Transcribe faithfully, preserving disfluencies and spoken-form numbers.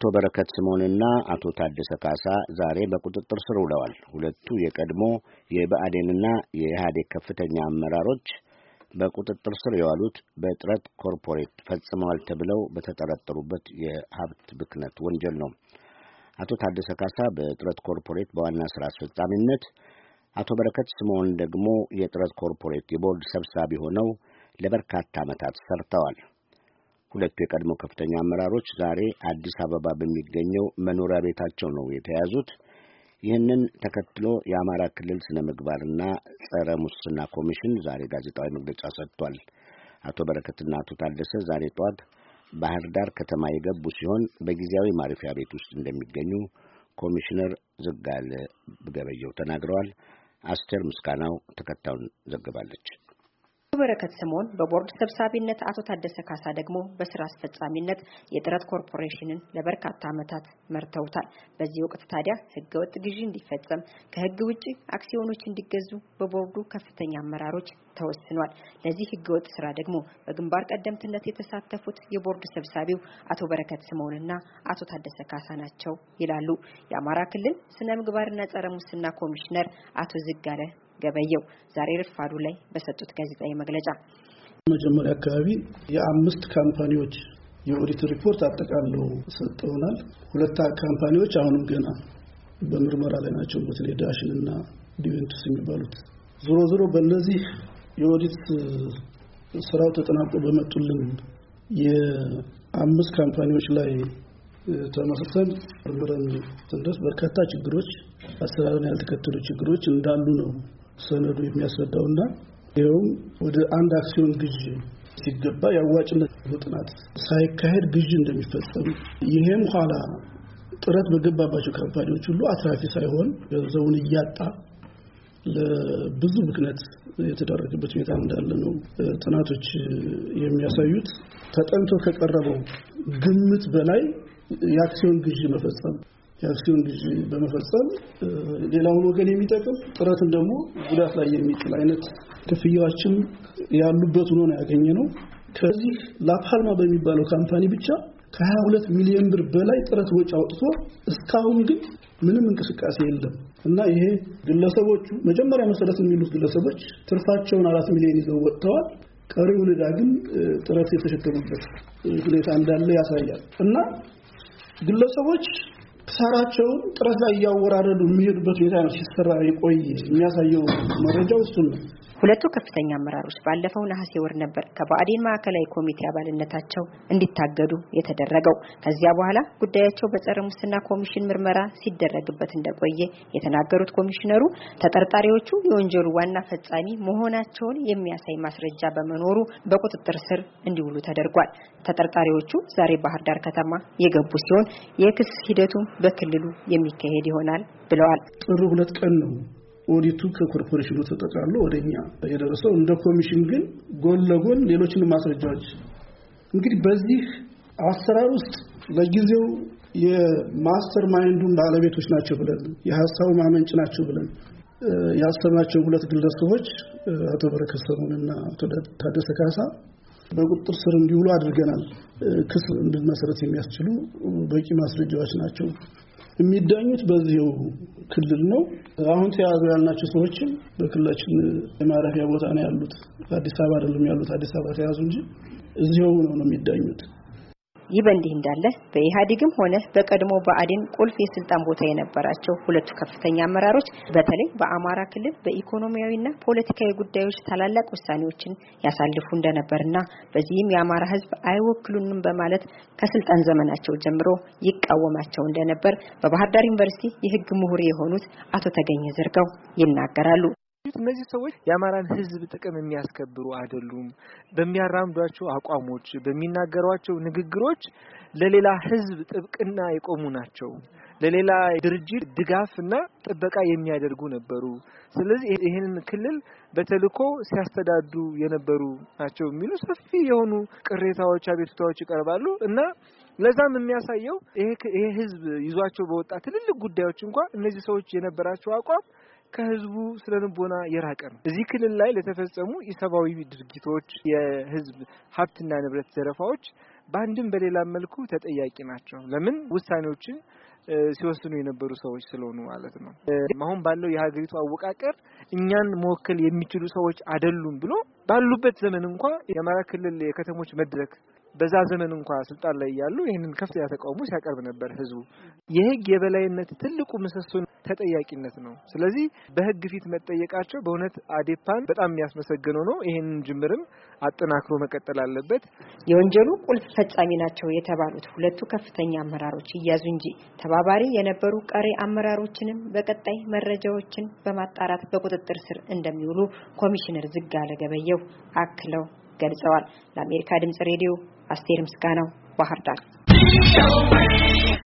አቶ በረከት ስምዖንና አቶ ታደሰ ካሳ ዛሬ በቁጥጥር ስር ውለዋል። ሁለቱ የቀድሞ የብአዴንና የኢህአዴግ ከፍተኛ አመራሮች በቁጥጥር ስር የዋሉት በጥረት ኮርፖሬት ፈጽመዋል ተብለው በተጠረጠሩበት የሀብት ብክነት ወንጀል ነው። አቶ ታደሰ ካሳ በጥረት ኮርፖሬት በዋና ስራ አስፈጻሚነት፣ አቶ በረከት ስምዖን ደግሞ የጥረት ኮርፖሬት የቦርድ ሰብሳቢ ሆነው ለበርካታ ዓመታት ሰርተዋል። ሁለቱ የቀድሞ ከፍተኛ አመራሮች ዛሬ አዲስ አበባ በሚገኘው መኖሪያ ቤታቸው ነው የተያዙት። ይህንን ተከትሎ የአማራ ክልል ስነ ምግባርና ጸረ ሙስና ኮሚሽን ዛሬ ጋዜጣዊ መግለጫ ሰጥቷል። አቶ በረከትና አቶ ታደሰ ዛሬ ጠዋት ባህር ዳር ከተማ የገቡ ሲሆን በጊዜያዊ ማረፊያ ቤት ውስጥ እንደሚገኙ ኮሚሽነር ዝጋለ ገበየው ተናግረዋል። አስቴር ምስጋናው ተከታዩን ዘግባለች። አቶ በረከት ስምዖን በቦርድ ሰብሳቢነት፣ አቶ ታደሰ ካሳ ደግሞ በስራ አስፈጻሚነት የጥረት ኮርፖሬሽንን ለበርካታ ዓመታት መርተውታል። በዚህ ወቅት ታዲያ ህገወጥ ግዢ እንዲፈጸም፣ ከህግ ውጪ አክሲዮኖች እንዲገዙ በቦርዱ ከፍተኛ አመራሮች ተወስኗል። ለዚህ ህገወጥ ስራ ደግሞ በግንባር ቀደምትነት የተሳተፉት የቦርድ ሰብሳቢው አቶ በረከት ስምዖንና አቶ ታደሰ ካሳ ናቸው ይላሉ የአማራ ክልል ስነ ምግባርና ጸረ ሙስና ኮሚሽነር አቶ ዝጋለ ገበየው ዛሬ ረፋዱ ላይ በሰጡት ጋዜጣዊ መግለጫ። መጀመሪያ አካባቢ የአምስት ካምፓኒዎች የኦዲት ሪፖርት አጠቃለው ሰጥተውናል። ሁለት ካምፓኒዎች አሁንም ገና በምርመራ ላይ ናቸው፣ በተለይ ዳሽንና ዲቨንቱስ የሚባሉት። ዞሮ ዞሮ በእነዚህ የኦዲት ስራው ተጠናቆ በመጡልን የአምስት ካምፓኒዎች ላይ ተመሰረተን ምርመራን ተንደስ በርካታ ችግሮች፣ አሰራርን ያልተከተሉ ችግሮች እንዳሉ ነው ሰነዱ የሚያስረዳውና ይኸውም ወደ አንድ አክሲዮን ግዢ ሲገባ ያዋጭነት ጥናት ሳይካሄድ ግዢ እንደሚፈጸም፣ ይሄም ኋላ ጥረት በገባባቸው ካምፓኒዎች ሁሉ አትራፊ ሳይሆን ገንዘቡን እያጣ ለብዙ ብክነት የተደረገበት ሁኔታ እንዳለ ነው ጥናቶች የሚያሳዩት። ተጠንቶ ከቀረበው ግምት በላይ የአክሲዮን ግዢ መፈጸም የአክሲዮን ግዢ በመፈጸም ሌላውን ወገን የሚጠቅም ጥረትን ደግሞ ጉዳት ላይ የሚጥል አይነት ክፍያዎችም ያሉበት ሆኖ ነው ያገኘነው። ከዚህ ላፓልማ በሚባለው ካምፓኒ ብቻ ከሀያ ሁለት ሚሊዮን ብር በላይ ጥረት ወጪ አውጥቶ እስካሁን ግን ምንም እንቅስቃሴ የለም እና ይሄ ግለሰቦቹ መጀመሪያ መሰረት የሚሉት ግለሰቦች ትርፋቸውን አራት ሚሊዮን ይዘው ወጥተዋል። ቀሪው ዕዳ ግን ጥረት የተሸከሙበት ሁኔታ እንዳለ ያሳያል እና ግለሰቦች ሰራቸውን ጥረት ላይ ያወራረዱ የሚሄዱበት ሁኔታ ነው ሲሰራ የቆየ የሚያሳየው መረጃው እሱ ነው። ሁለቱ ከፍተኛ አመራሮች ባለፈው ነሐሴ ወር ነበር ከብአዴን ማዕከላዊ ኮሚቴ አባልነታቸው እንዲታገዱ የተደረገው። ከዚያ በኋላ ጉዳያቸው በጸረ ሙስና ኮሚሽን ምርመራ ሲደረግበት እንደቆየ የተናገሩት ኮሚሽነሩ ተጠርጣሪዎቹ የወንጀሉ ዋና ፈጻሚ መሆናቸውን የሚያሳይ ማስረጃ በመኖሩ በቁጥጥር ስር እንዲውሉ ተደርጓል። ተጠርጣሪዎቹ ዛሬ ባህር ዳር ከተማ የገቡ ሲሆን የክስ ሂደቱ በክልሉ የሚካሄድ ይሆናል ብለዋል። ጥር ሁለት ቀን ነው ኦዲቱ ከኮርፖሬሽኑ ተጠቃሎ ወደኛ የደረሰው። እንደ ኮሚሽን ግን ጎን ለጎን ሌሎችን ማስረጃዎች እንግዲህ በዚህ አሰራር ውስጥ ለጊዜው የማስተር ማይንዱን ባለቤቶች ናቸው ብለን የሐሳቡ ማመንጭ ናቸው ብለን ያሰማቸው ሁለት ግለሰቦች አቶ በረከት ስምዖንና አቶ ታደሰ ካሳ በቁጥጥር ስር እንዲውሉ አድርገናል። ክስ እንድንመሰረት የሚያስችሉ በቂ ማስረጃዎች ናቸው። የሚዳኙት በዚህው ክልል ነው። አሁን ተያዙ ያልናቸው ሰዎች በክልላችን የማረፊያ ቦታ ነው ያሉት። አዲስ አበባ አይደለም ያሉት። አዲስ አበባ ተያዙ እንጂ እዚህው ነው ነው የሚዳኙት። ይህ በእንዲህ እንዳለ በኢህአዴግም ሆነ በቀድሞ ብአዴን ቁልፍ የስልጣን ቦታ የነበራቸው ሁለቱ ከፍተኛ አመራሮች በተለይ በአማራ ክልል በኢኮኖሚያዊና ፖለቲካዊ ጉዳዮች ታላላቅ ውሳኔዎችን ያሳልፉ እንደነበርና በዚህም የአማራ ሕዝብ አይወክሉንም በማለት ከስልጣን ዘመናቸው ጀምሮ ይቃወማቸው እንደነበር በባህር ዳር ዩኒቨርሲቲ የሕግ ምሁር የሆኑት አቶ ተገኘ ዘርጋው ይናገራሉ። እነዚህ ሰዎች የአማራን ህዝብ ጥቅም የሚያስከብሩ አይደሉም። በሚያራምዷቸው አቋሞች፣ በሚናገሯቸው ንግግሮች ለሌላ ህዝብ ጥብቅና የቆሙ ናቸው። ለሌላ ድርጅት ድጋፍና ጥበቃ የሚያደርጉ ነበሩ። ስለዚህ ይሄንን ክልል በተልኮ ሲያስተዳድሩ የነበሩ ናቸው የሚሉ ሰፊ የሆኑ ቅሬታዎች፣ አቤቱታዎች ይቀርባሉ እና ለዛም የሚያሳየው ይሄ ይሄ ህዝብ ይዟቸው በወጣ ትልልቅ ጉዳዮች እንኳን እነዚህ ሰዎች የነበራቸው አቋም ከህዝቡ ስለንቦና የራቀ ነው። እዚህ ክልል ላይ ለተፈጸሙ ኢሰባዊ ድርጊቶች፣ የህዝብ ሀብትና ንብረት ዘረፋዎች በአንድም በሌላ መልኩ ተጠያቂ ናቸው። ለምን ውሳኔዎችን ሲወስኑ የነበሩ ሰዎች ስለሆኑ ማለት ነው። አሁን ባለው የሀገሪቱ አወቃቀር እኛን መወከል የሚችሉ ሰዎች አይደሉም ብሎ ባሉበት ዘመን እንኳን የአማራ ክልል የከተሞች መድረክ በዛ ዘመን እንኳን ስልጣን ላይ ያሉ ይሄንን ከፍተኛ ተቃውሞ ሲያቀርብ ነበር ህዝቡ። የህግ የበላይነት ትልቁ ምሰሶ ተጠያቂነት ነው። ስለዚህ በህግ ፊት መጠየቃቸው በእውነት አዴፓን በጣም የሚያስመሰግነው ነው። ይሄንን ጅምርም አጠናክሮ መቀጠል አለበት። የወንጀሉ ቁልፍ ፈጻሚ ናቸው የተባሉት ሁለቱ ከፍተኛ አመራሮች ይያዙ እንጂ ተባባሪ የነበሩ ቀሪ አመራሮችንም በቀጣይ መረጃዎችን በማጣራት በቁጥጥር ስር እንደሚውሉ ኮሚሽነር ዝጋለ ገበየው አክለው ገልጸዋል። ለአሜሪካ ድምጽ ሬዲዮ አስቴር ምስጋናው ባህር ዳር